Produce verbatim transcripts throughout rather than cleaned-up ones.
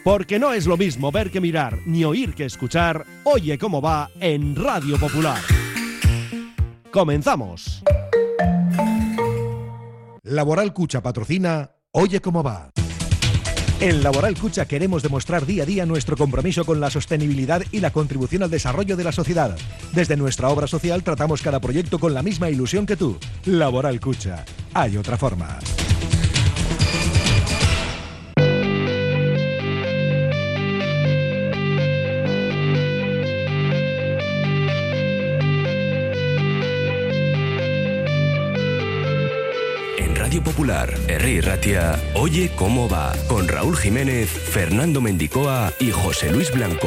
Porque no es lo mismo ver que mirar, ni oír que escuchar. Oye cómo va en Radio Popular. ¡Comenzamos! Laboral Cucha patrocina Oye cómo va. En Laboral Cucha queremos demostrar día a día nuestro compromiso con la sostenibilidad y la contribución al desarrollo de la sociedad. Desde nuestra obra social tratamos cada proyecto con la misma ilusión que tú. Laboral Cucha. Hay otra forma. Radio Popular, Herri Ratia, Oye cómo va, con Raúl Jiménez, Fernando Mendicoa y José Luis Blanco.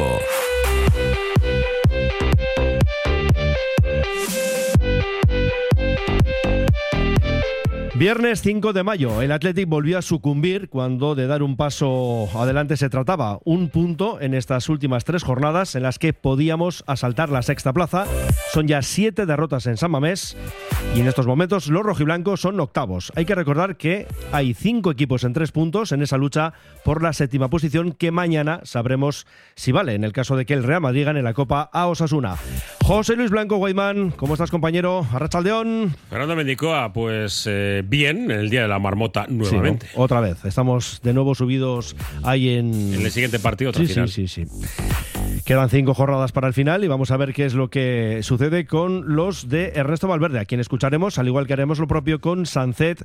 Viernes cinco de mayo, el Athletic volvió a sucumbir cuando de dar un paso adelante se trataba. Un punto en estas últimas tres jornadas en las que podíamos asaltar la sexta plaza. Son ya siete derrotas en San Mamés y en estos momentos los rojiblancos son octavos. Hay que recordar que hay cinco equipos en tres puntos en esa lucha por la séptima posición que mañana sabremos si vale en el caso de que el Real Madrid gane la Copa a Osasuna. José Luis Blanco, Guaymán, ¿cómo estás, compañero? Arratsaldeón. Fernando Mendicoa, pues eh, bien, en el Día de la Marmota nuevamente. Sí, ¿no? Otra vez, estamos de nuevo subidos ahí en... En el siguiente partido, otra sí, final. Sí, sí, sí. Quedan cinco jornadas para el final y vamos a ver qué es lo que sucede con los de Ernesto Valverde, a quien escucharemos, al igual que haremos lo propio con Sancet,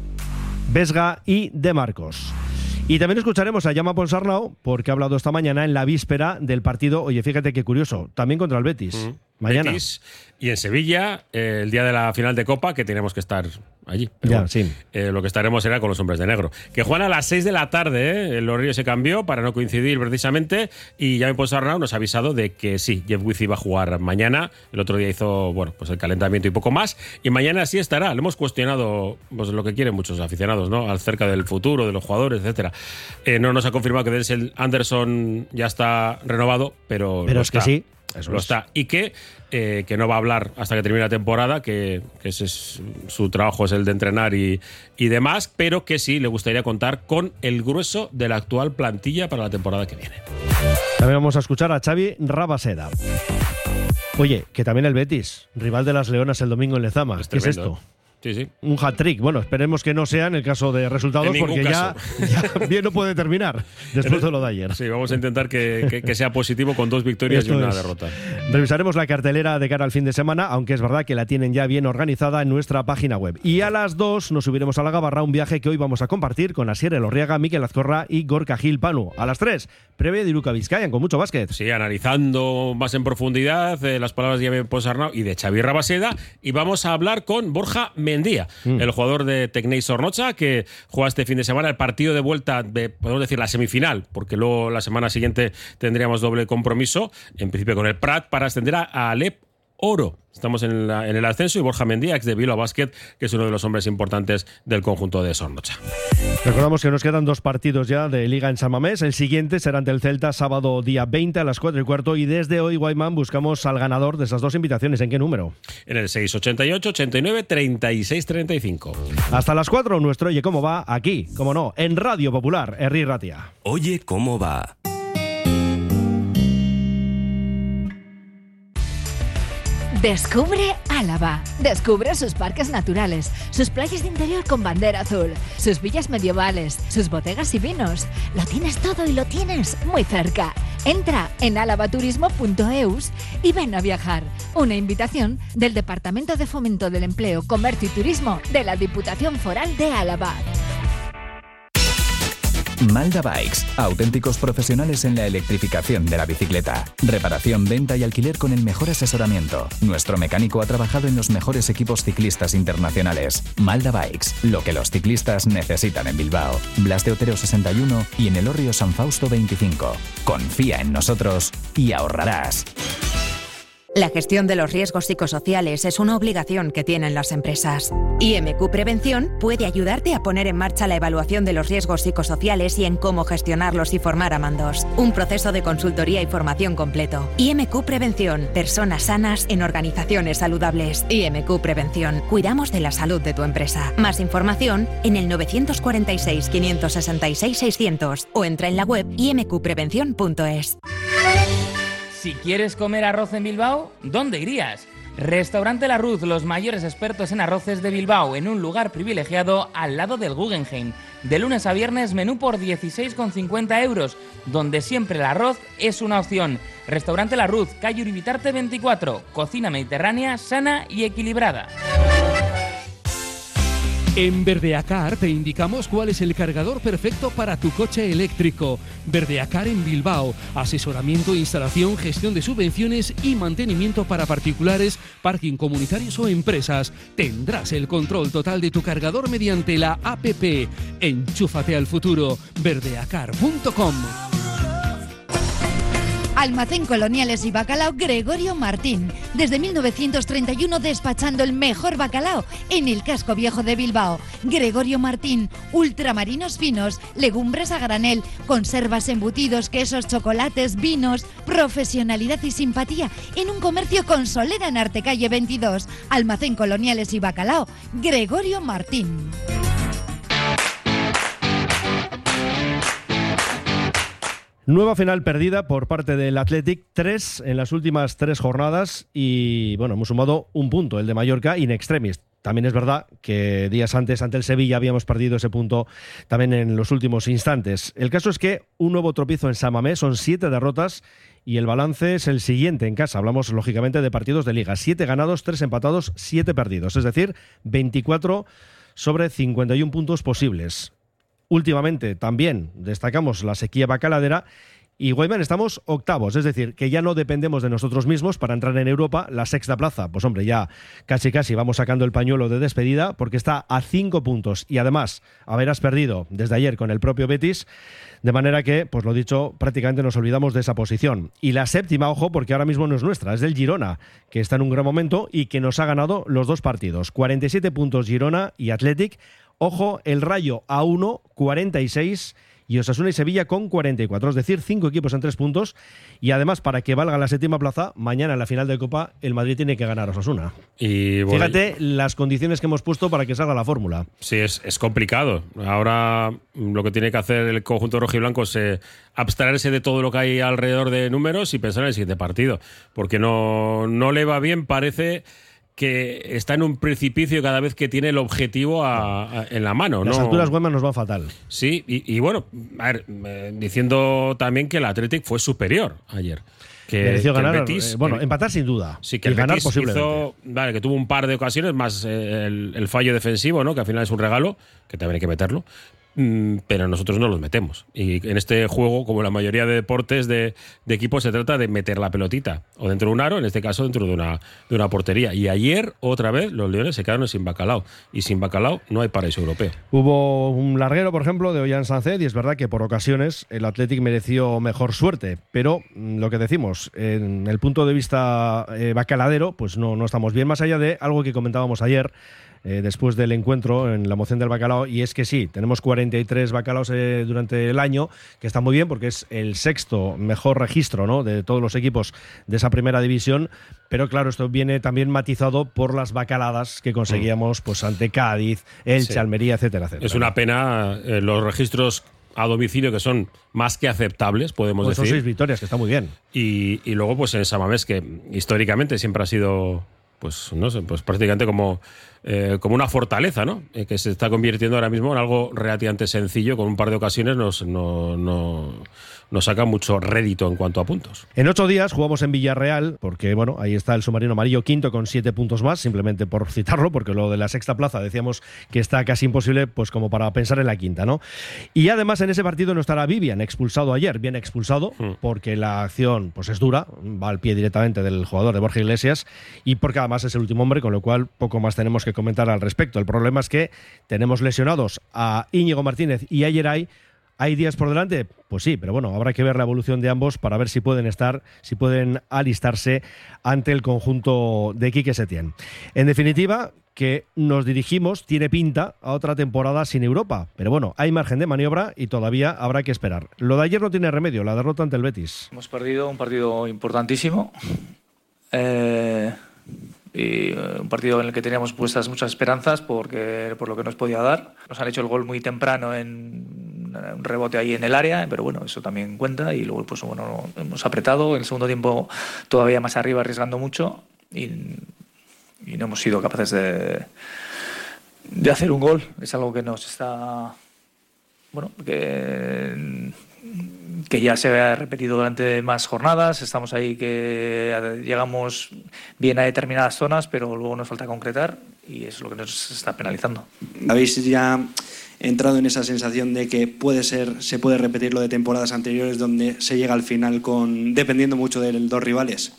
Vesga y De Marcos. Y también escucharemos a Jaume Ponsarnau, porque ha hablado esta mañana en la víspera del partido. Oye, fíjate qué curioso, también contra el Betis. Mm. Mañana. Betis y en Sevilla, eh, el día de la final de Copa, que tenemos que estar allí. Pero ya, bueno, sí. Eh, lo que estaremos será con los hombres de negro. Que juegan a las seis de la tarde, ¿eh? El horario se cambió para no coincidir precisamente. Y Jaume Ponsarnau nos ha avisado de que sí, Jeff Wizzy va a jugar mañana. El otro día hizo, bueno, pues el calentamiento y poco más. Y mañana sí estará. Le hemos cuestionado pues, lo que quieren muchos aficionados, ¿no? Acerca del futuro, de los jugadores, etcétera. Eh, no nos ha confirmado que Denzel Anderson ya está renovado, pero. Pero es está. que sí. Eso lo está. Y que, eh, que no va a hablar hasta que termine la temporada, que, que ese es su trabajo, es el de entrenar y, y demás, pero que sí le gustaría contar con el grueso de la actual plantilla para la temporada que viene. También vamos a escuchar a Xavi Rabaseda. Oye, que también el Betis, rival de las Leonas el domingo en Lezama. Es ¿Qué es esto? Sí, sí. Un hat-trick. Bueno, esperemos que no sea en el caso de resultados, porque ya, ya bien no puede terminar después de lo de ayer. Sí, vamos a intentar que, que, que sea positivo con dos victorias Esto y una es. derrota. Revisaremos la cartelera de cara al fin de semana, aunque es verdad que la tienen ya bien organizada en nuestra página web. Y a las dos nos subiremos a la Gabarra, un viaje que hoy vamos a compartir con Asier Elorriaga, Mikel Azcorra y Gorka Gil Panu. A las tres, previa de Iruka Vizcayan, con mucho básquet. Sí, analizando más en profundidad eh, las palabras de Jaume Ponsarnau y de Xavi Rabaseda. Y vamos a hablar con Borja Mendía, mm. el jugador de Tecnei Zornotza, que juega este fin de semana el partido de vuelta de, podemos decir, la semifinal, porque luego la semana siguiente tendríamos doble compromiso, en principio con el Prat, para ascender a Alep Oro. Estamos en, la, en el ascenso y Borja Mendía, ex de Bilbao Basket, que es uno de los hombres importantes del conjunto de Zornotza. Recordamos que nos quedan dos partidos ya de Liga en San Mamés. El siguiente será ante el Celta, sábado día veinte a las cuatro y cuarto. Y desde hoy, Guaymán, buscamos al ganador de esas dos invitaciones. ¿En qué número? En el seis ochenta y ocho, ochenta y nueve, treinta y seis, treinta y cinco. Hasta las cuatro, nuestro Oye cómo va, aquí, como no, en Radio Popular, Herri Ratia. Oye cómo va. Descubre Álava. Descubre sus parques naturales, sus playas de interior con bandera azul, sus villas medievales, sus bodegas y vinos. Lo tienes todo y lo tienes muy cerca. Entra en álava-turismo punto eus y ven a viajar. Una invitación del Departamento de Fomento del Empleo, Comercio y Turismo de la Diputación Foral de Álava. Malda Bikes, auténticos profesionales en la electrificación de la bicicleta. Reparación, venta y alquiler con el mejor asesoramiento. Nuestro mecánico ha trabajado en los mejores equipos ciclistas internacionales. Malda Bikes, lo que los ciclistas necesitan en Bilbao. Blas de Otero sesenta y uno y en Elorrio San Fausto veinticinco. Confía en nosotros y ahorrarás. La gestión de los riesgos psicosociales es una obligación que tienen las empresas. I M Q Prevención puede ayudarte a poner en marcha la evaluación de los riesgos psicosociales y en cómo gestionarlos y formar a mandos. Un proceso de consultoría y formación completo. I M Q Prevención. Personas sanas en organizaciones saludables. I M Q Prevención. Cuidamos de la salud de tu empresa. Más información en el nueve cuatro seis, cinco seis seis, seiscientos o entra en la web i m q prevención punto es. Si quieres comer arroz en Bilbao, ¿dónde irías? Restaurante La Ruz, los mayores expertos en arroces de Bilbao, en un lugar privilegiado al lado del Guggenheim. De lunes a viernes, menú por dieciséis con cincuenta euros, donde siempre el arroz es una opción. Restaurante La Ruz, calle Uribitarte veinticuatro, cocina mediterránea, sana y equilibrada. En Verdeacar te indicamos cuál es el cargador perfecto para tu coche eléctrico. Verdeacar en Bilbao. Asesoramiento, instalación, gestión de subvenciones y mantenimiento para particulares, parking comunitarios o empresas. Tendrás el control total de tu cargador mediante la app. Enchúfate al futuro. verdeacar punto com. Almacén Coloniales y Bacalao Gregorio Martín. Desde mil novecientos treinta y uno despachando el mejor bacalao en el casco viejo de Bilbao. Gregorio Martín, ultramarinos finos, legumbres a granel, conservas, embutidos, quesos, chocolates, vinos, profesionalidad y simpatía en un comercio con solera en Artecalle veintidós. Almacén Coloniales y Bacalao Gregorio Martín. Nueva final perdida por parte del Athletic, tres en las últimas tres jornadas y bueno, hemos sumado un punto, el de Mallorca, in extremis. También es verdad que días antes ante el Sevilla habíamos perdido ese punto también en los últimos instantes. El caso es que un nuevo tropiezo en San Mamés, son siete derrotas y el balance es el siguiente en casa. Hablamos lógicamente de partidos de liga, siete ganados, tres empatados, siete perdidos, es decir, veinticuatro sobre cincuenta y uno puntos posibles. Últimamente también destacamos la sequía bacaladera y, Guayman, estamos octavos, es decir, que ya no dependemos de nosotros mismos para entrar en Europa. La sexta plaza, pues hombre, ya casi casi vamos sacando el pañuelo de despedida porque está a cinco puntos y además haberás perdido desde ayer con el propio Betis, de manera que, pues lo dicho, prácticamente nos olvidamos de esa posición. Y la séptima, ojo, porque ahora mismo no es nuestra, es del Girona, que está en un gran momento y que nos ha ganado los dos partidos. cuarenta y siete puntos Girona y Athletic. Ojo, el Rayo a uno, cuarenta y seis, y Osasuna y Sevilla con cuarenta y cuatro, es decir, cinco equipos en tres puntos. Y además, para que valga la séptima plaza, mañana en la final de Copa, el Madrid tiene que ganar a Osasuna. Y bueno, fíjate las condiciones que hemos puesto para que salga la fórmula. Sí, es, es complicado. Ahora lo que tiene que hacer el conjunto rojiblanco es eh, abstraerse de todo lo que hay alrededor de números y pensar en el siguiente partido. Porque no, no le va bien, parece que está en un precipicio cada vez que tiene el objetivo a, a, en la mano. Las ¿no? alturas Guayman nos van fatal. Sí, y, y bueno, a ver, eh, diciendo también que el Athletic fue superior ayer. Que, mereció que ganar, el Betis, eh, bueno, el, empatar sin duda. Sí, que y el ganar Betis posiblemente. Hizo, vale, que tuvo un par de ocasiones, más eh, el, el fallo defensivo, ¿no? Que al final es un regalo, que también hay que meterlo. Pero nosotros no los metemos. Y en este juego, como la mayoría de deportes de, de equipos, se trata de meter la pelotita o dentro de un aro, en este caso dentro de una, de una portería. Y ayer, otra vez, los leones se quedaron sin bacalao. Y sin bacalao no hay paraíso europeo. Hubo un larguero, por ejemplo, de Ollán Sánchez, y es verdad que por ocasiones el Athletic mereció mejor suerte. Pero lo que decimos, en el punto de vista eh, bacaladero, pues no, no estamos bien, más allá de algo que comentábamos ayer. Eh, después del encuentro en la moción del bacalao, y es que sí, tenemos cuarenta y tres bacalaos eh, durante el año, que está muy bien porque es el sexto mejor registro, ¿no?, de todos los equipos de esa primera división, pero claro, esto viene también matizado por las bacaladas que conseguíamos pues ante Cádiz, Elche, sí. Almería, etcétera, etcétera. Es una pena eh, los registros a domicilio que son más que aceptables, podemos pues decir. Son seis victorias, que está muy bien. Y, y luego pues en San Mamés, que históricamente siempre ha sido pues no sé, pues prácticamente como, eh, como una fortaleza, ¿no? Eh, que se está convirtiendo ahora mismo en algo relativamente sencillo, con un par de ocasiones nos, no, no, nos saca mucho rédito en cuanto a puntos. En ocho días jugamos en Villarreal, porque bueno, ahí está el submarino amarillo quinto con siete puntos más, simplemente por citarlo, porque lo de la sexta plaza decíamos que está casi imposible, pues como para pensar en la quinta, ¿no? Y además en ese partido no estará Vivian, expulsado ayer, bien expulsado, mm. porque la acción pues es dura, va al pie directamente del jugador de Borja Iglesias, y porque además es el último hombre, con lo cual poco más tenemos que comentar al respecto. El problema es que tenemos lesionados a Íñigo Martínez y a Yeray, ¿Hay días por delante? Pues sí, pero bueno, habrá que ver la evolución de ambos para ver si pueden estar, si pueden alistarse ante el conjunto de Quique Setién. En definitiva, que nos dirigimos, tiene pinta a otra temporada sin Europa. Pero bueno, hay margen de maniobra y todavía habrá que esperar. Lo de ayer no tiene remedio, la derrota ante el Betis. Hemos perdido un partido importantísimo. Eh, y un partido en el que teníamos puestas muchas esperanzas porque, por lo que nos podía dar. Nos han hecho el gol muy temprano en un rebote ahí en el área, pero bueno, eso también cuenta. Y luego pues bueno, hemos apretado. En el segundo tiempo todavía más arriba, arriesgando mucho. Y... y no hemos sido capaces de, de hacer un gol. Es algo que nos está... Bueno, que, que ya se ha repetido durante más jornadas. Estamos ahí que llegamos bien a determinadas zonas, pero luego nos falta concretar y es lo que nos está penalizando. ¿Habéis ya entrado en esa sensación de que puede ser, se puede repetir lo de temporadas anteriores donde se llega al final con dependiendo mucho de los dos rivales?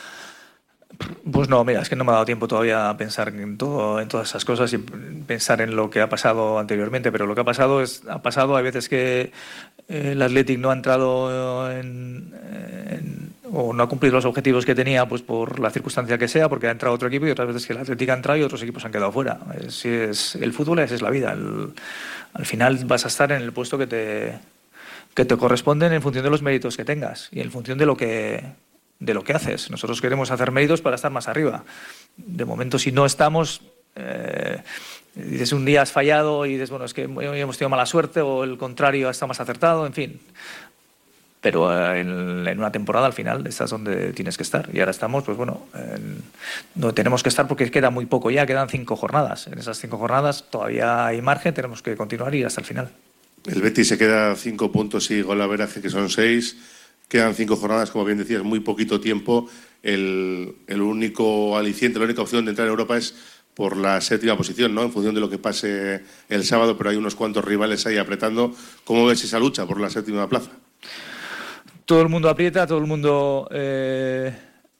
Pues no, mira, es que no me ha dado tiempo todavía a pensar en todo, en todas esas cosas y pensar en lo que ha pasado anteriormente, pero lo que ha pasado es ha pasado. Hay veces que el Athletic no ha entrado en, en, o no ha cumplido los objetivos que tenía, pues por la circunstancia que sea, porque ha entrado otro equipo, y otras veces que el Athletic ha entrado y otros equipos han quedado fuera. Es, es, el fútbol es, es la vida. El, al final vas a estar en el puesto que te, que te corresponde en función de los méritos que tengas y en función de lo que de lo que haces. Nosotros queremos hacer méritos para estar más arriba. De momento, si no estamos, eh, dices un día has fallado y dices, bueno, es que hemos tenido mala suerte, o el contrario ha estado más acertado, en fin. Pero eh, en, en una temporada, al final, estás donde tienes que estar. Y ahora estamos, pues bueno, en, donde tenemos que estar porque queda muy poco ya, quedan cinco jornadas. En esas cinco jornadas todavía hay margen, tenemos que continuar y ir hasta el final. El Betis se queda cinco puntos y golaveraje, que son seis. Quedan cinco jornadas, como bien decías, muy poquito tiempo. El, el único aliciente, la única opción de entrar a Europa es por la séptima posición, ¿no? En función de lo que pase el sábado, pero hay unos cuantos rivales ahí apretando. ¿Cómo ves esa lucha por la séptima plaza? Todo el mundo aprieta, todo el mundo eh,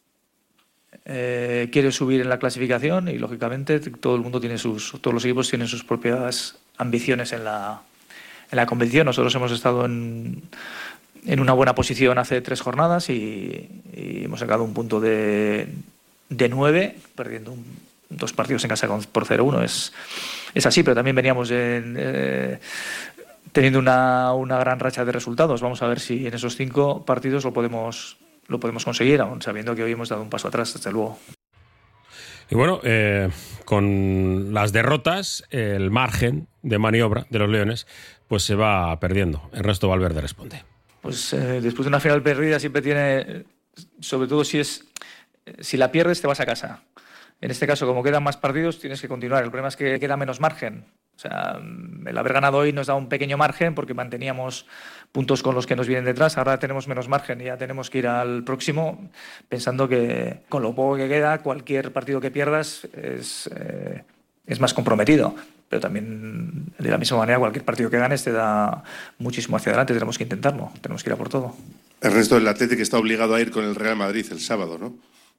eh, quiere subir en la clasificación y, lógicamente, todo el mundo tiene sus, todos los equipos tienen sus propias ambiciones en la, en la competición. Nosotros hemos estado en... en una buena posición hace tres jornadas y, y hemos sacado un punto de, de nueve, perdiendo un, dos partidos en casa por cero uno. Es, es así, pero también veníamos en, eh, teniendo una, una gran racha de resultados. Vamos a ver si en esos cinco partidos lo podemos, lo podemos conseguir, aún sabiendo que hoy hemos dado un paso atrás, desde luego. Y bueno, eh, con las derrotas, el margen de maniobra de los Leones pues se va perdiendo. Ernesto Valverde responde. Pues eh, después de una final perdida siempre tiene, sobre todo si es si la pierdes te vas a casa. En este caso, como quedan más partidos, tienes que continuar. El problema es que queda menos margen. O sea, el haber ganado hoy nos da un pequeño margen porque manteníamos puntos con los que nos vienen detrás. Ahora tenemos menos margen y ya tenemos que ir al próximo pensando que con lo poco que queda, cualquier partido que pierdas es, eh, es más comprometido. Pero también, de la misma manera, cualquier partido que ganes te da muchísimo hacia adelante. Tenemos que intentarlo, tenemos que ir a por todo. Ernesto, el Athletic está obligado a ir con el Real Madrid el sábado, ¿no?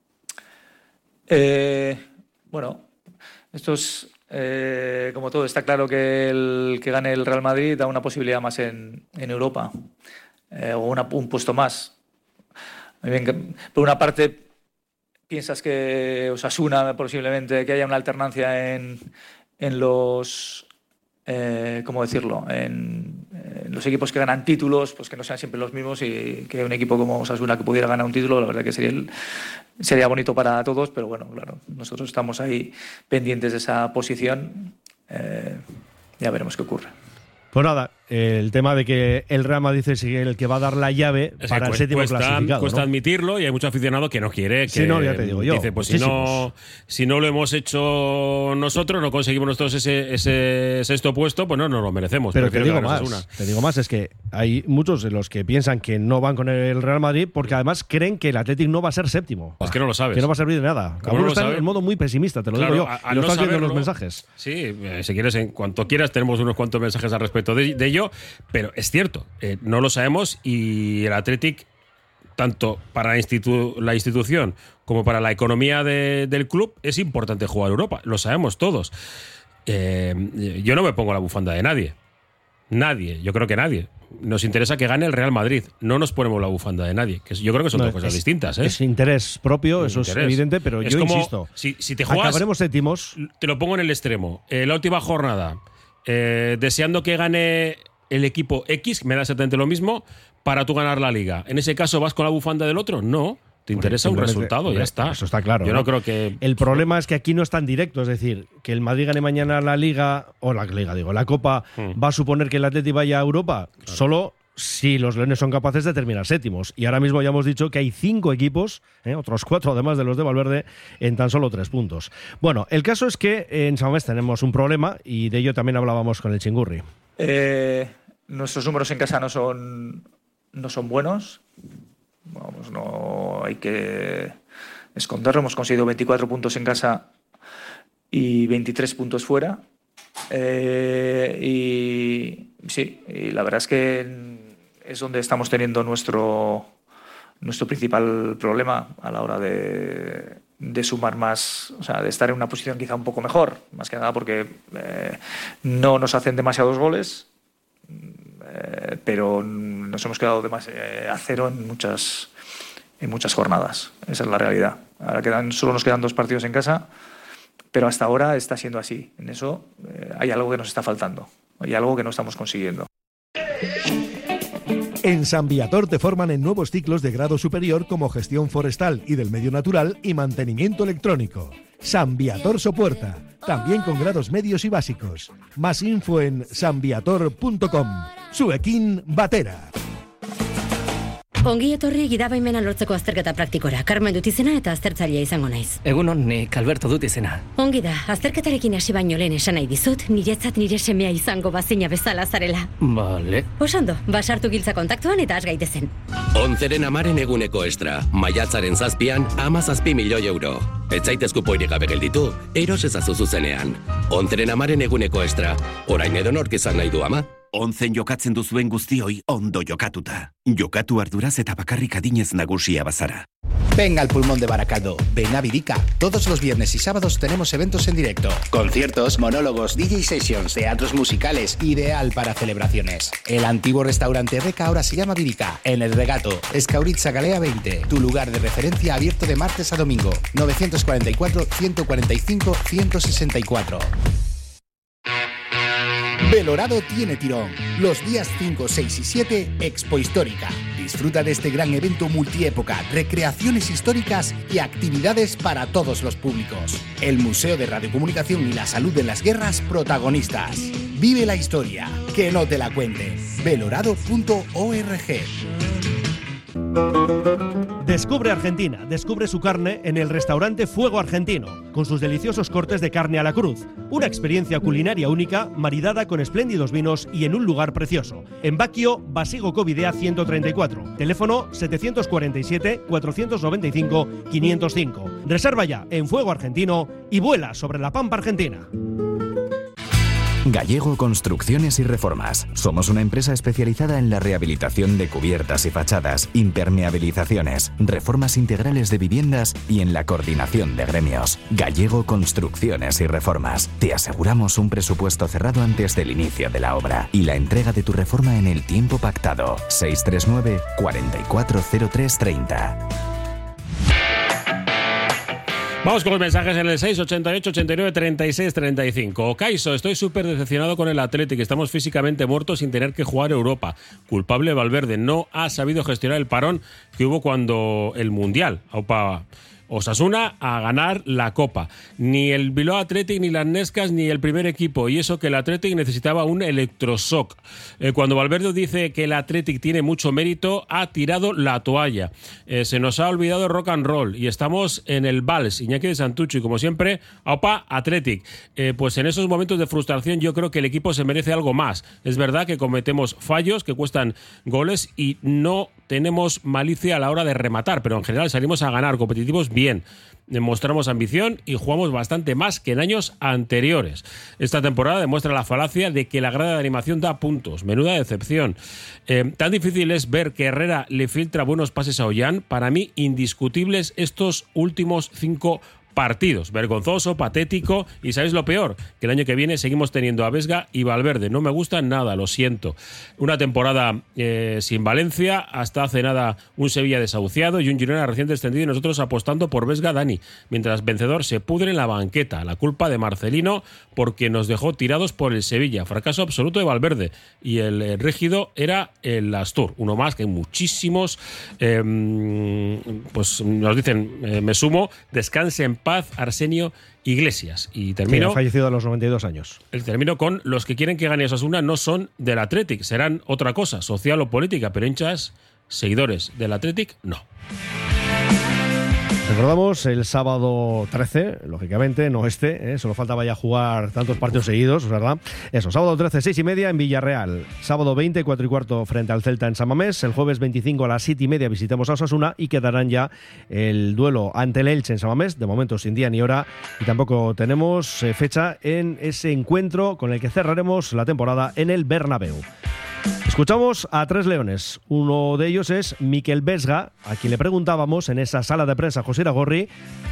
Eh, bueno, esto es, eh, como todo, está claro que el que gane el Real Madrid da una posibilidad más en, en Europa, eh, o una, un puesto más. Por una parte, piensas que Osasuna, posiblemente, que haya una alternancia en... en los, eh, ¿cómo decirlo? En, en los equipos que ganan títulos, pues que no sean siempre los mismos, y que un equipo como Osasuna que pudiera ganar un título, la verdad que sería, el, sería bonito para todos, pero bueno, claro, nosotros estamos ahí pendientes de esa posición, eh, ya veremos qué ocurre. Pues nada, el tema de que el Real Madrid es el que va a dar la llave es para el séptimo cuesta, clasificado. Cuesta ¿no? admitirlo, y hay mucho aficionado que no quiere. Que sí, no, ya te digo yo. Dice, pues si no, si no lo hemos hecho nosotros, no conseguimos nosotros ese, ese sexto puesto, pues no nos lo merecemos. Pero te digo más, te digo más, es que hay muchos de los que piensan que no van con el Real Madrid porque además creen que el Athletic no va a ser séptimo. Es que no lo sabes. Que no va a servir de nada. Algunos no están en modo muy pesimista, te lo claro, digo yo. A, a y lo no estás viendo en los mensajes. Sí, eh, si quieres, en cuanto quieras, tenemos unos cuantos mensajes al respecto de, de ello, pero es cierto, eh, no lo sabemos, y el Athletic, tanto para la, institu- la institución como para la economía de, del club, es importante jugar Europa, lo sabemos todos. Eh, yo no me pongo la bufanda de nadie, Nadie, yo creo que nadie. Nos interesa que gane el Real Madrid. No nos ponemos la bufanda de nadie. Que yo creo que son no, dos cosas es, distintas. ¿eh? Es interés propio, es eso interés. es evidente, pero es yo como, insisto. Si, si te juegas, acabaremos séptimos. Te lo pongo en el extremo. Eh, la última jornada, eh, deseando que gane el equipo X, me da exactamente lo mismo, para tú ganar la liga. En ese caso, ¿vas con la bufanda del otro? No. Te interesa un resultado, hombre, ya está. Eso está claro. Yo no, no creo que. El problema es que aquí no es tan directo, es decir, que el Madrid gane mañana la Liga, o la Liga, digo, la Copa, hmm. va a suponer que el Atleti vaya a Europa, claro. Solo si los leones son capaces de terminar séptimos. Y ahora mismo ya hemos dicho que hay cinco equipos, ¿eh? otros cuatro además de los de Valverde, en tan solo tres puntos. Bueno, el caso es que en San Mamés tenemos un problema y de ello también hablábamos con el Chingurri. Eh, nuestros números en casa no son, no son buenos. Vamos, no hay que esconderlo. Hemos conseguido veinticuatro puntos en casa y veintitrés puntos fuera. Eh, y sí, y la verdad es que es donde estamos teniendo nuestro, nuestro principal problema a la hora de, de sumar más, o sea, de estar en una posición quizá un poco mejor, más que nada porque eh, no nos hacen demasiados goles. Eh, pero nos hemos quedado demas- eh, a cero en muchas, en muchas jornadas. Esa es la realidad. Ahora quedan, solo nos quedan dos partidos en casa, pero hasta ahora está siendo así. En eso eh, hay algo que nos está faltando, hay algo que no estamos consiguiendo. En San Viator te forman en nuevos ciclos de grado superior como gestión forestal y del medio natural y mantenimiento electrónico. San Viator Sopuerta, también con grados medios y básicos. Más info en san viator punto com. Suekin Batera. Ongi etorri gidabaimena lortzeko azterketa praktikora. Carmen dut izena eta aztertzailea izango naiz. Egun on, nik Alberto dut izena. Ongi da, azterketarekin hasi baino lehen esan nahi dizut, niretzat nire semea izango bazina bezala zarela. Vale. Osando, basartu giltza kontaktuan eta has gaitezen. Onzeren amaren eguneko estra. Maiatzaren zazpian, ama zazpi milioi euro. Etzaitez kupoirik gabe gelditu, eros ezazu zuzenean. Onzeren amaren eguneko estra. Orain edo nork izan nahi du ama? Onzen jokatzen duzuen guztioi ondo jokatuta. Jokatu arduraz eta bakarrik adinez nagusia bazara. Venga al Pulmón de Baracaldo, ven a Virica. Todos los viernes y sábados tenemos eventos en directo. Conciertos, monólogos, D J sessions, teatros musicales, ideal para celebraciones. El antiguo restaurante Reca ahora se llama Virica, en El Regato, Escauritza Galea veinte, tu lugar de referencia abierto de martes a domingo. novecientos cuarenta y cuatro, ciento cuarenta y cinco, ciento sesenta y cuatro. Belorado tiene tirón. Los días cinco, seis y siete, Expo Histórica. Disfruta de este gran evento multiépoca, recreaciones históricas y actividades para todos los públicos. El Museo de Radiocomunicación y la Salud en las Guerras, protagonistas. Vive la historia, que no te la cuente. belorado punto org. Descubre Argentina, descubre su carne en el restaurante Fuego Argentino, con sus deliciosos cortes de carne a la cruz. Una experiencia culinaria única, maridada con espléndidos vinos y en un lugar precioso. En Baquio, Basigo Covidea ciento treinta y cuatro. Teléfono setecientos cuarenta y siete, cuatrocientos noventa y cinco, quinientos cinco. Reserva ya en Fuego Argentino y vuela sobre la pampa argentina. Gallego Construcciones y Reformas. Somos una empresa especializada en la rehabilitación de cubiertas y fachadas, impermeabilizaciones, reformas integrales de viviendas y en la coordinación de gremios. Gallego Construcciones y Reformas. Te aseguramos un presupuesto cerrado antes del inicio de la obra y la entrega de tu reforma en el tiempo pactado. seis tres nueve, cuatro cuatro cero tres tres cero. Vamos con los mensajes en el seis ochenta y ocho, ochenta y nueve, treinta y seis, treinta y cinco. Kaiso, estoy súper decepcionado con el Athletic. Estamos físicamente muertos sin tener que jugar Europa. Culpable Valverde. No ha sabido gestionar el parón que hubo cuando el Mundial. Aupa. Osasuna a ganar la Copa. Ni el Bilbao Athletic, ni las Nescas, ni el primer equipo. Y eso que el Athletic necesitaba un electroshock. Eh, cuando Valverde dice que el Athletic tiene mucho mérito, ha tirado la toalla. Eh, se nos ha olvidado rock and roll. Y estamos en el Vals. Iñaki de Santucho. Y como siempre, ¡opa! Athletic. Eh, pues en esos momentos de frustración yo creo que el equipo se merece algo más. Es verdad que cometemos fallos que cuestan goles y no tenemos malicia a la hora de rematar. Pero en general salimos a ganar competitivos bien, demostramos ambición y jugamos bastante más que en años anteriores. Esta temporada demuestra la falacia de que la grada de animación da puntos. Menuda decepción. Eh, tan difícil es ver que Herrera le filtra buenos pases a Ollán. Para mí, indiscutibles estos últimos cinco partidos. Vergonzoso, patético. Y ¿sabéis lo peor? Que el año que viene seguimos teniendo a Vesga y Valverde. No me gusta nada, lo siento. Una temporada eh, sin Valencia, hasta hace nada un Sevilla desahuciado y un Girona recién descendido y nosotros apostando por Vesga Dani. Mientras vencedor se pudre en la banqueta. La culpa de Marcelino porque nos dejó tirados por el Sevilla. Fracaso absoluto de Valverde. Y el eh, rígido era el Astur. Uno más, que hay muchísimos. Eh, pues nos dicen, eh, me sumo, descanse en paz Arsenio Iglesias. Y termino. Que ha fallecido a los noventa y dos años. El termino con los que quieren que gane Osasuna no son del Athletic, serán otra cosa, social o política, pero hinchas, seguidores del Athletic, no. Recordamos el sábado trece, lógicamente, no este, ¿eh? Solo faltaba ya jugar tantos partidos seguidos, ¿verdad? Eso, sábado trece, seis y media en Villarreal. Sábado veinte, cuatro y cuarto frente al Celta en San Mamés. El jueves veinticinco a las siete y media visitamos a Osasuna y quedarán ya el duelo ante el Elche en San Mamés, de momento sin día ni hora. Y tampoco tenemos eh, fecha en ese encuentro con el que cerraremos la temporada en el Bernabéu. Escuchamos a tres leones. Uno de ellos es Mikel Vesga, a quien le preguntábamos en esa sala de prensa, José Iragorri,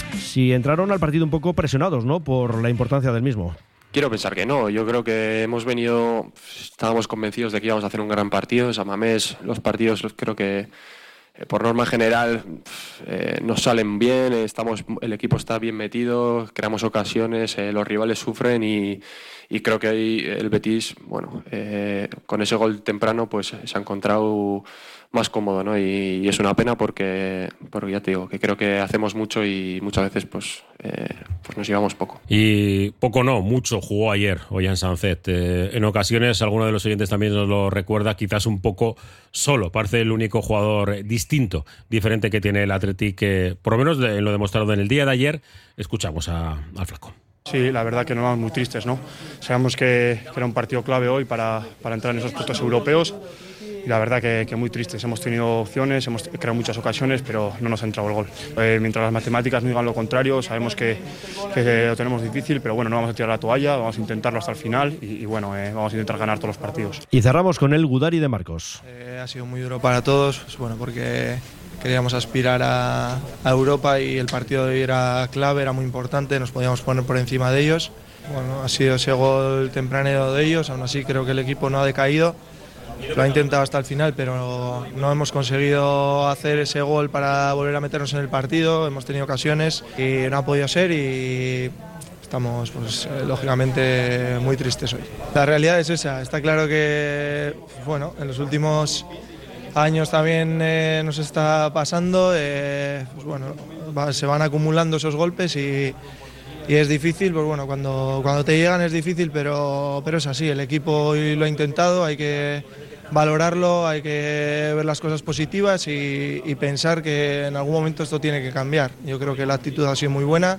si entraron al partido un poco presionados, ¿no?, por la importancia del mismo. Quiero pensar que no. Yo creo que hemos venido, estábamos convencidos de que íbamos a hacer un gran partido. En San Mamés los partidos creo que eh, por norma general eh, nos salen bien, estamos, el equipo está bien metido, creamos ocasiones, eh, los rivales sufren y Y creo que ahí el Betis, bueno, eh, con ese gol temprano, pues se ha encontrado más cómodo, ¿no? Y, y es una pena porque, porque ya te digo, que creo que hacemos mucho y muchas veces pues, eh, pues nos llevamos poco. Y poco no, mucho jugó ayer Ollán Sancet. Eh, en ocasiones, alguno de los oyentes también nos lo recuerda, quizás un poco solo. Parece el único jugador distinto, diferente que tiene el Athletic, que por lo menos en lo demostrado en el día de ayer. Escuchamos a, al flaco. Sí, la verdad que nos vamos muy tristes, ¿no? Sabemos que, que era un partido clave hoy para, para entrar en esos puestos europeos y la verdad que, que muy tristes. Hemos tenido opciones, hemos creado muchas ocasiones, pero no nos ha entrado el gol. Eh, mientras las matemáticas no digan lo contrario, sabemos que, que lo tenemos difícil, pero bueno, no vamos a tirar la toalla, vamos a intentarlo hasta el final y, y bueno, eh, vamos a intentar ganar todos los partidos. Y cerramos con el Gudari de Marcos. Eh, ha sido muy duro para todos, pues bueno, porque queríamos aspirar a, a Europa y el partido de hoy era clave, era muy importante, nos podíamos poner por encima de ellos. Bueno, ha sido ese gol tempranero de ellos, aún así creo que el equipo no ha decaído, lo ha intentado hasta el final, pero no hemos conseguido hacer ese gol para volver a meternos en el partido, hemos tenido ocasiones y no ha podido ser y estamos pues, lógicamente muy tristes hoy. La realidad es esa, está claro que bueno, en los últimos años también eh, nos está pasando, eh, pues bueno, va, se van acumulando esos golpes y, y es difícil, pues bueno, cuando, cuando te llegan es difícil, pero, pero es así, el equipo hoy lo ha intentado, hay que valorarlo, hay que ver las cosas positivas y, y pensar que en algún momento esto tiene que cambiar. Yo creo que la actitud ha sido muy buena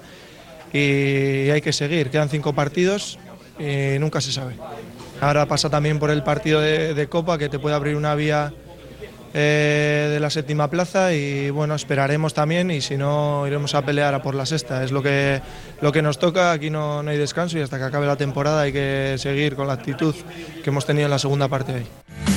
y hay que seguir, quedan cinco partidos y nunca se sabe. Ahora pasa también por el partido de, de Copa, que te puede abrir una vía Eh, de la séptima plaza y bueno, esperaremos también y si no iremos a pelear a por la sexta, es lo que, lo que nos toca, aquí no, no hay descanso y hasta que acabe la temporada hay que seguir con la actitud que hemos tenido en la segunda parte de hoy.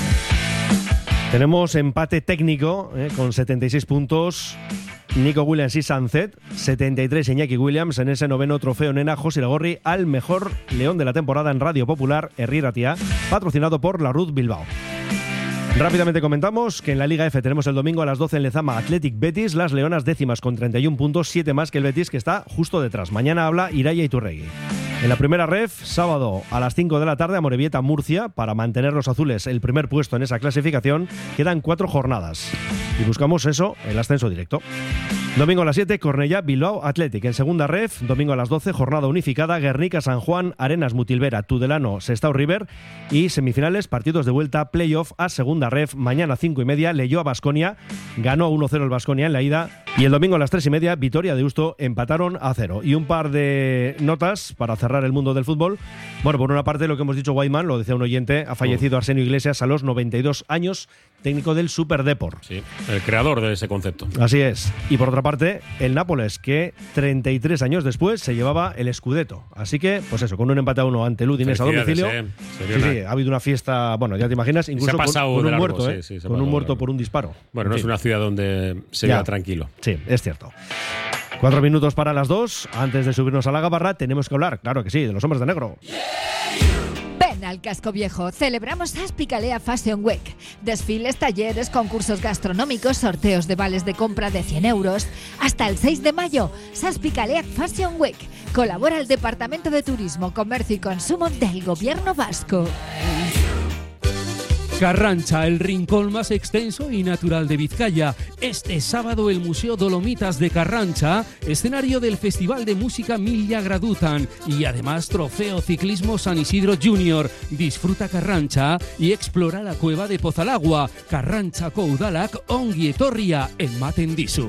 Tenemos empate técnico eh, con setenta y seis puntos Nico Williams y Sancet, setenta y tres Iñaki Williams en ese noveno trofeo Nena José Iragorri al mejor león de la temporada en Radio Popular, Herri Ratia, patrocinado por la Ruth Bilbao. Rápidamente comentamos que en la Liga F tenemos el domingo a las doce en Lezama Athletic Betis, las Leonas décimas con treinta y un puntos, siete más que el Betis que está justo detrás. Mañana habla Iraya Iturregui. En la primera ref, sábado a las cinco de la tarde, Amorebieta Murcia, para mantener los azules el primer puesto en esa clasificación, quedan cuatro jornadas. Y buscamos eso, el ascenso directo. Domingo a las siete, Cornellá Bilbao Athletic. En segunda ref, domingo a las doce, jornada unificada, Guernica San Juan, Arenas Mutilvera, Tudelano, Sestao River. Y semifinales, partidos de vuelta, playoff a segunda ref, mañana cinco y media, Leioa Baskonia, ganó uno cero el Baskonia en la ida. Y el domingo a las tres y media, Vitoria de Deusto, empataron a cero. Y un par de notas para cerrar el mundo del fútbol. Bueno, por una parte, lo que hemos dicho, Guayman, lo decía un oyente, ha fallecido Arsenio Iglesias a los noventa y dos años, técnico del Super Depor. Sí, el creador de ese concepto. Así es. Y por otra parte, parte, el Nápoles, que treinta y tres años después se llevaba el Scudetto. Así que, pues eso, con un empate a uno ante el Udinese a domicilio. Eh. Sí, sí, ha habido una fiesta, bueno, ya te imaginas, incluso con, con un muerto, ¿eh? Sí, sí, con un muerto por un disparo. Bueno, no sí. es una ciudad donde se vea tranquilo. Sí, es cierto. Cuatro minutos para las dos. Antes de subirnos a la gabarra, tenemos que hablar, claro que sí, de los hombres de negro. Ven al Casco Viejo, celebramos Saspicalea Fashion Week. Desfiles, talleres, concursos gastronómicos, sorteos de vales de compra de cien euros. Hasta el seis de mayo, Saspicalea Fashion Week. Colabora el Departamento de Turismo, Comercio y Consumo del Gobierno Vasco. Carrancha, el rincón más extenso y natural de Vizcaya. Este sábado el Museo Dolomitas de Carrancha, escenario del Festival de Música Milla Gradutan y además Trofeo Ciclismo San Isidro Junior. Disfruta Carrancha y explora la cueva de Pozalagua. Carrancha Koudalak Ongi Etorria en Matendisu.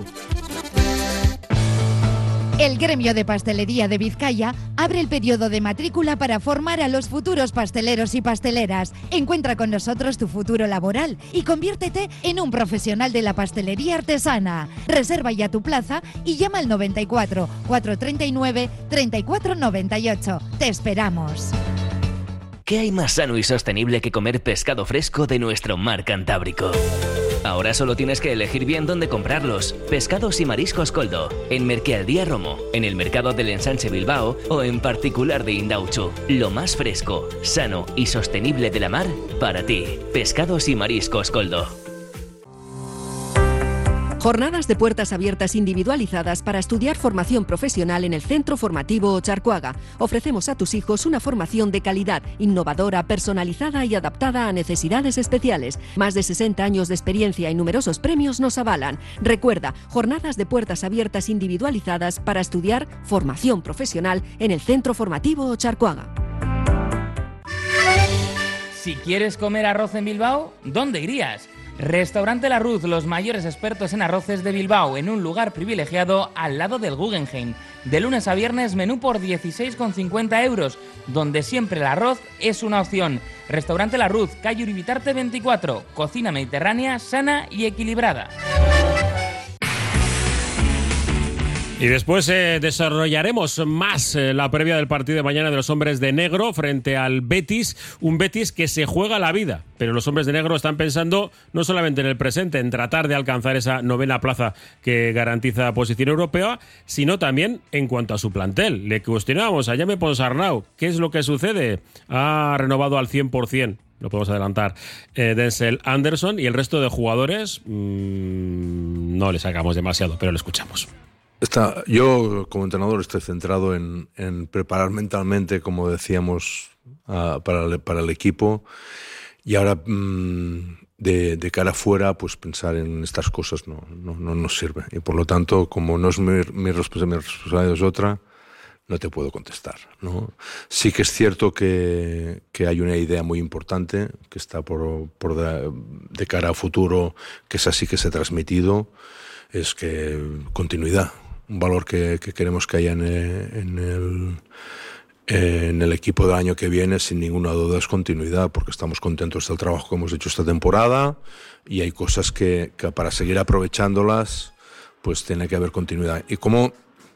El Gremio de Pastelería de Vizcaya abre el periodo de matrícula para formar a los futuros pasteleros y pasteleras. Encuentra con nosotros tu futuro laboral y conviértete en un profesional de la pastelería artesana. Reserva ya tu plaza y llama al noventa y cuatro, cuatrocientos treinta y nueve, treinta y cuatro noventa y ocho. Te esperamos. ¿Qué hay más sano y sostenible que comer pescado fresco de nuestro mar Cantábrico? Ahora solo tienes que elegir bien dónde comprarlos. Pescados y mariscos Coldo, en Merkealdía Romo, en el mercado del Ensanche Bilbao o en particular de Indauchu. Lo más fresco, sano y sostenible de la mar para ti. Pescados y mariscos Coldo. Jornadas de puertas abiertas individualizadas para estudiar formación profesional en el Centro Formativo Ocharcoaga. Ofrecemos a tus hijos una formación de calidad, innovadora, personalizada y adaptada a necesidades especiales. Más de sesenta años de experiencia y numerosos premios nos avalan. Recuerda, jornadas de puertas abiertas individualizadas para estudiar formación profesional en el Centro Formativo Ocharcoaga. Si quieres comer arroz en Bilbao, ¿dónde irías? Restaurante La Ruz, los mayores expertos en arroces de Bilbao, en un lugar privilegiado al lado del Guggenheim. De lunes a viernes, menú por dieciséis con cincuenta euros, donde siempre el arroz es una opción. Restaurante La Ruz, calle Uribitarte veinticuatro, cocina mediterránea, sana y equilibrada. Y después eh, desarrollaremos más eh, la previa del partido de mañana de los hombres de negro frente al Betis, un Betis que se juega la vida, pero los hombres de negro están pensando no solamente en el presente, en tratar de alcanzar esa novena plaza que garantiza posición europea, sino también en cuanto a su plantel. Le cuestionábamos a Jaime Ponsarnau, ¿qué es lo que sucede? Ha renovado al cien por ciento. Lo podemos adelantar, eh, Denzel Anderson, y el resto de jugadores mmm, no le sacamos demasiado, pero lo escuchamos. Está, yo como entrenador estoy centrado en, en preparar mentalmente, como decíamos, uh, para, el, para el equipo, y ahora mmm, de, de cara afuera, pues pensar en estas cosas no, no, no nos sirve, y por lo tanto, como no es mi, mi responsabilidad, mi responsabilidad es otra, no te puedo contestar, ¿no? Sí que es cierto que, que hay una idea muy importante que está por, por de, de cara a futuro, que es así que se ha transmitido, es que continuidad. Un valor que, que queremos que haya en el, en, el, en el equipo del año que viene, sin ninguna duda, es continuidad, porque estamos contentos del trabajo que hemos hecho esta temporada y hay cosas que, que para seguir aprovechándolas, pues tiene que haber continuidad. Y como,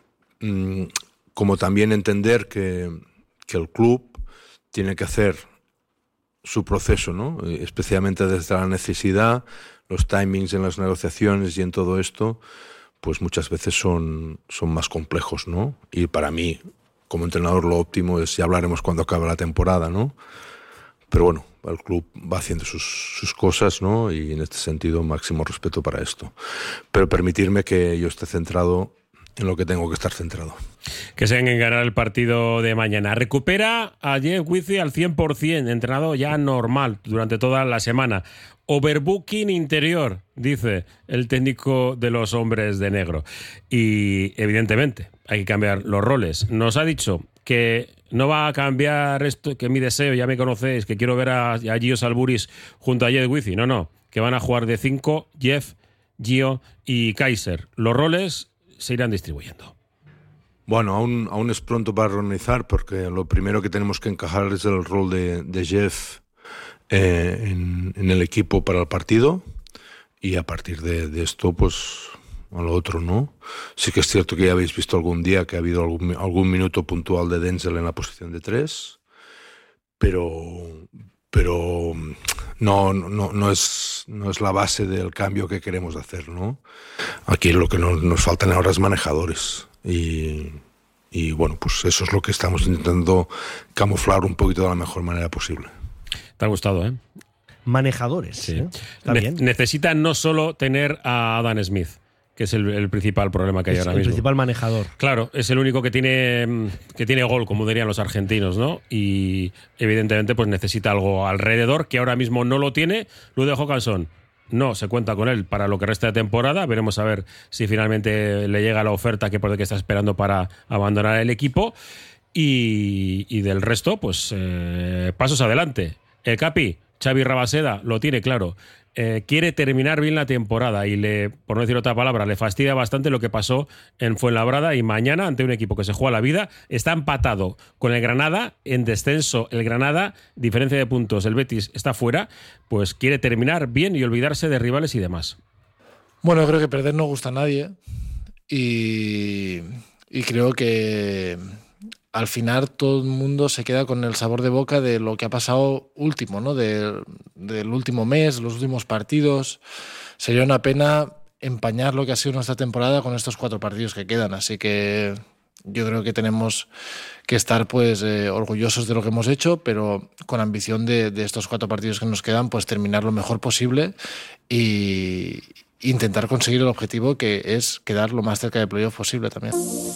como también entender que, que el club tiene que hacer su proceso, ¿no? Especialmente desde la necesidad, los timings en las negociaciones y en todo esto, pues muchas veces son, son más complejos, ¿no? Y para mí, como entrenador, lo óptimo es, ya hablaremos cuando acabe la temporada, ¿no? Pero bueno, el club va haciendo sus, sus cosas, ¿no? Y en este sentido, máximo respeto para esto. Pero permitirme que yo esté centrado en lo que tengo que estar centrado. Que se en ganar el partido de mañana. Recupera a Jeff Wizzy al cien por ciento, entrenado ya normal durante toda la semana. Overbooking interior, dice el técnico de los hombres de negro. Y evidentemente hay que cambiar los roles. Nos ha dicho que no va a cambiar esto, que mi deseo, ya me conocéis, que quiero ver a, a Gio Salburis junto a Jeff Wizzy. No, no, que van a jugar de cinco Jeff, Gio y Kaiser. Los roles se irán distribuyendo. Bueno, aún, aún es pronto para organizar, porque lo primero que tenemos que encajar es el rol de, de Jeff eh, en, en el equipo para el partido, y a partir de, de esto, pues a lo otro, ¿no? Sí que es cierto que ya habéis visto algún día que ha habido algún, algún minuto puntual de Denzel en la posición de tres, pero, pero no, no, no, es, no es la base del cambio que queremos hacer, ¿no? Aquí lo que nos, nos faltan ahora es manejadores y, y bueno, pues eso es lo que estamos intentando camuflar un poquito de la mejor manera posible. Te ha gustado, ¿eh? Manejadores. Sí. ¿eh? Está Ne- bien. Necesitan no solo tener a Adam Smith, que es el, el principal problema que hay Es ahora el mismo. principal manejador. Claro, es el único que tiene que tiene gol, como dirían los argentinos, ¿no? Y evidentemente pues necesita algo alrededor que ahora mismo no lo tiene. Ludwig Håkansson no se cuenta con él para lo que resta de temporada. Veremos a ver si finalmente le llega la oferta que por que está esperando para abandonar el equipo. Y, y del resto, pues eh, pasos adelante. El Capi, Xavi Rabaseda, lo tiene claro. Eh, quiere terminar bien la temporada y, le, por no decir otra palabra, le fastidia bastante lo que pasó en Fuenlabrada, y mañana, ante un equipo que se juega la vida, está empatado con el Granada, en descenso el Granada, diferencia de puntos, el Betis está fuera, pues quiere terminar bien y olvidarse de rivales y demás. Bueno, creo que perder no gusta a nadie y, y creo que al final todo el mundo se queda con el sabor de boca de lo que ha pasado último, ¿no? De, del último mes, los últimos partidos. Sería una pena empañar lo que ha sido nuestra temporada con estos cuatro partidos que quedan. Así que yo creo que tenemos que estar pues eh, orgullosos de lo que hemos hecho, pero con ambición de, de estos cuatro partidos que nos quedan, pues terminar lo mejor posible y intentar conseguir el objetivo, que es quedar lo más cerca de playoff posible también.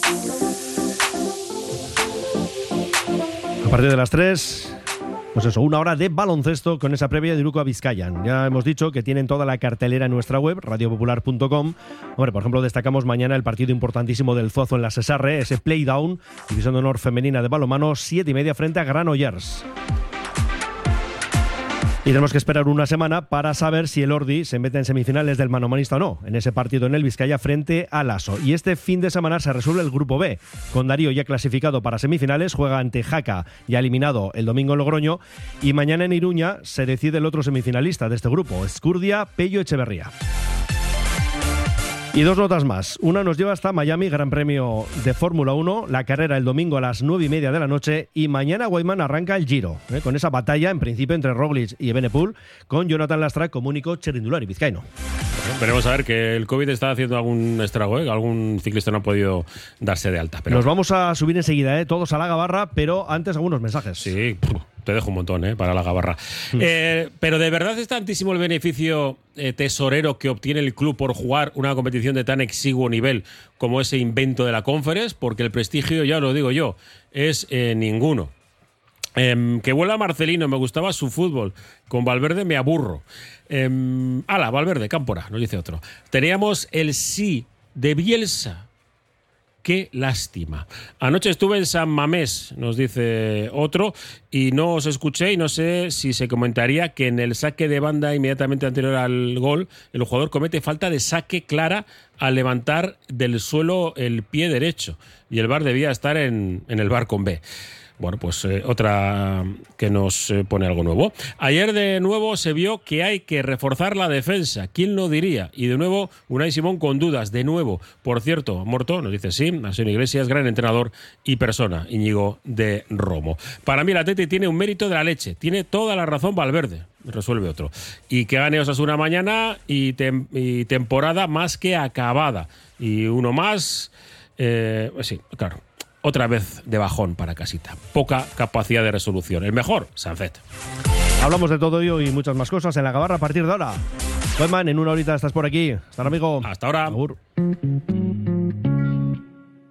A partir de las tres, pues eso, una hora de baloncesto con esa previa de Iruko Bizkaian. Ya hemos dicho que tienen toda la cartelera en nuestra web, radio popular punto com. Hombre, por ejemplo, destacamos mañana el partido importantísimo del Zuazo en la Sesarre, ese playdown, división de honor femenina de balonmano, siete y media frente a Granollers. Y tenemos que esperar una semana para saber si el Ordi se mete en semifinales del manomanista o no, en ese partido en el Vizcaya frente al Lasso. Y este fin de semana se resuelve el grupo B, con Darío ya clasificado para semifinales, juega ante Jaca, ya eliminado el domingo en Logroño, y mañana en Iruña se decide el otro semifinalista de este grupo, Escurdia, Pello Echeverría. Y dos notas más. Una nos lleva hasta Miami, Gran Premio de Fórmula uno, la carrera el domingo a las nueve y media de la noche, y mañana Guayman arranca el Giro, ¿eh? con esa batalla en principio entre Roglic y Evenepoel, con Jonathan Lastra como único txirrindulari vizcaíno. Bueno, veremos a ver, que el COVID está haciendo algún estrago, ¿eh? Algún ciclista no ha podido darse de alta. Pero nos vamos a subir enseguida, ¿eh? todos a la gabarra, pero antes algunos mensajes. Sí, te dejo un montón ¿eh? para la gabarra. Eh, pero ¿de verdad es tantísimo el beneficio eh, tesorero que obtiene el club por jugar una competición de tan exiguo nivel como ese invento de la Conference? Porque el prestigio, ya lo digo yo, es eh, ninguno. Eh, que vuela Marcelino, me gustaba su fútbol. Con Valverde me aburro. Eh, ala, Valverde, Cámpora, nos dice otro. Teníamos el sí de Bielsa. Qué lástima. Anoche estuve en San Mamés, nos dice otro, y no os escuché y no sé si se comentaría que en el saque de banda inmediatamente anterior al gol, el jugador comete falta de saque clara al levantar del suelo el pie derecho. Y el V A R debía estar en, en el V A R con B. Bueno, pues eh, otra que nos eh, pone algo nuevo. Ayer de nuevo se vio que hay que reforzar la defensa. ¿Quién lo diría? Y de nuevo, Unai Simón con dudas. De nuevo, por cierto, Morto nos dice sí, Nación Iglesias, gran entrenador y persona, Íñigo de Romo. Para mí el Atleti tiene un mérito de la leche. Tiene toda la razón Valverde. Resuelve otro. Y que gane Osasuna mañana y, tem- y temporada más que acabada. Y uno más, eh, pues sí, claro. Otra vez de bajón para Casita. Poca capacidad de resolución. El mejor, Sancet. Hablamos de todo ello y muchas más cosas en la gabarra a partir de ahora. Goldman, en una horita estás por aquí. Hasta ahora, amigo. Hasta ahora. Agur.